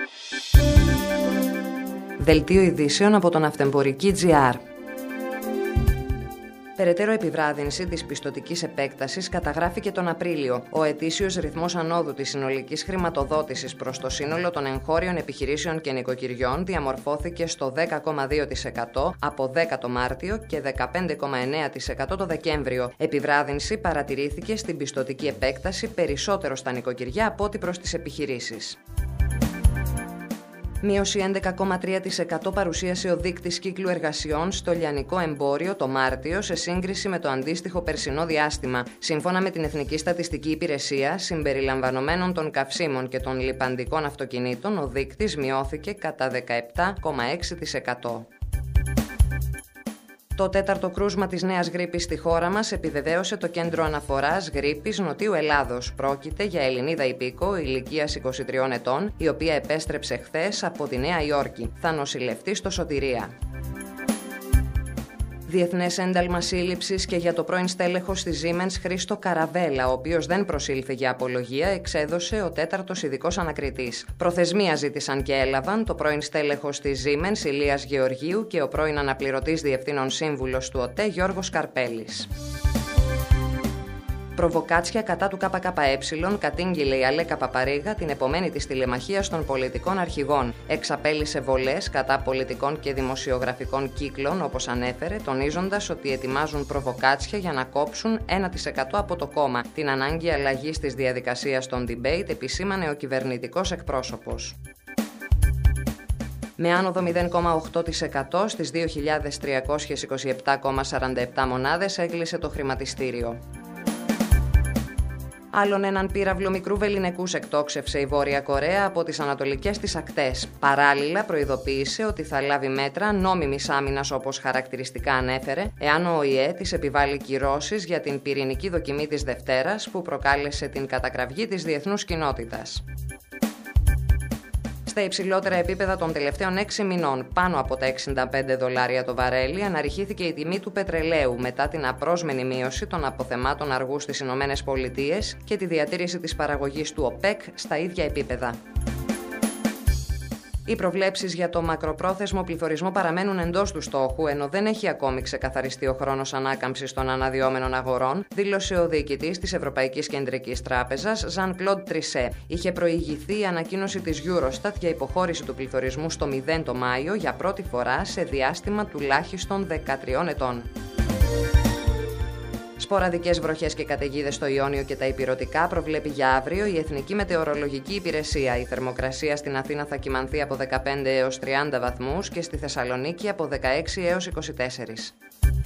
Δελτίο ειδήσεων από τον Αυτεμπορική.gr. Περαιτέρω επιβράδυνση της πιστωτικής επέκτασης καταγράφηκε τον Απρίλιο. Ο ετήσιος ρυθμός ανόδου της συνολικής χρηματοδότησης προς το σύνολο των εγχώριων επιχειρήσεων και νοικοκυριών διαμορφώθηκε στο 10,2% από 10 το Μάρτιο και 15,9% το Δεκέμβριο. Επιβράδυνση παρατηρήθηκε στην πιστωτική επέκταση περισσότερο στα νοικοκυριά από ό,τι προς τις επιχειρήσεις. Μείωση 11,3% παρουσίασε ο δείκτης κύκλου εργασιών στο λιανικό εμπόριο το Μάρτιο σε σύγκριση με το αντίστοιχο περσινό διάστημα. Σύμφωνα με την Εθνική Στατιστική Υπηρεσία, συμπεριλαμβανομένων των καυσίμων και των λιπαντικών αυτοκινήτων, ο δείκτης μειώθηκε κατά 17,6%. Το τέταρτο κρούσμα της νέας γρίπης στη χώρα μας επιβεβαίωσε το Κέντρο Αναφοράς Γρίπης Νοτιού Ελλάδος. Πρόκειται για Ελληνίδα υπήκο ηλικίας 23 ετών, η οποία επέστρεψε χθες από τη Νέα Υόρκη. Θα νοσηλευτεί στο Σωτηρία. Διεθνές ένταλμα σύλληψης και για το πρώην στέλεχος της Siemens Χρήστο Καραβέλα, ο οποίος δεν προσήλθε για απολογία, εξέδωσε ο τέταρτος ειδικός ανακριτής. Προθεσμία ζήτησαν και έλαβαν το πρώην στέλεχος της Siemens Ηλίας Γεωργίου και ο πρώην αναπληρωτής διευθύνων σύμβουλος του ΟΤΕ Γιώργος Καρπέλης. Προβοκάτσια κατά του ΚΚΕ κατήγγειλε η Αλέκα Παπαρίγα την επομένη της τηλεμαχίας των πολιτικών αρχηγών. Εξαπέλυσε βολές κατά πολιτικών και δημοσιογραφικών κύκλων, όπως ανέφερε, τονίζοντας ότι ετοιμάζουν προβοκάτσια για να κόψουν 1% από το κόμμα. Την ανάγκη αλλαγής της διαδικασίας των debate επισήμανε ο κυβερνητικός εκπρόσωπος. Με άνοδο 0,8% στις 2.327,47 μονάδες έκλεισε το χρηματιστήριο. Άλλον έναν πύραυλο μικρού βεληνικούς εκτόξευσε η Βόρεια Κορέα από τις ανατολικές της ακτές. Παράλληλα, προειδοποίησε ότι θα λάβει μέτρα νόμιμης άμυνας, όπως χαρακτηριστικά ανέφερε, εάν ο ΟΗΕ της επιβάλλει κυρώσεις για την πυρηνική δοκιμή της Δευτέρας που προκάλεσε την κατακραυγή της διεθνούς κοινότητας. Στα υψηλότερα επίπεδα των τελευταίων 6 μηνών, πάνω από τα $65 το βαρέλι, αναρριχήθηκε η τιμή του πετρελαίου μετά την απρόσμενη μείωση των αποθεμάτων αργού στις Ηνωμένες Πολιτείες και τη διατήρηση της παραγωγής του ΟΠΕΚ στα ίδια επίπεδα. Οι προβλέψεις για το μακροπρόθεσμο πληθωρισμό παραμένουν εντός του στόχου, ενώ δεν έχει ακόμη ξεκαθαριστεί ο χρόνος ανάκαμψης των αναδυόμενων αγορών, δήλωσε ο διοικητής της Ευρωπαϊκής Κεντρικής Τράπεζας, Jean-Claude Trichet. Είχε προηγηθεί η ανακοίνωση της Eurostat για υποχώρηση του πληθωρισμού στο 0 το Μάιο για πρώτη φορά σε διάστημα τουλάχιστον 13 ετών. Σποραδικές βροχές και καταιγίδες στο Ιόνιο και τα Ηπειρωτικά προβλέπει για αύριο η Εθνική Μετεωρολογική Υπηρεσία. Η θερμοκρασία στην Αθήνα θα κυμανθεί από 15 έως 30 βαθμούς και στη Θεσσαλονίκη από 16 έως 24.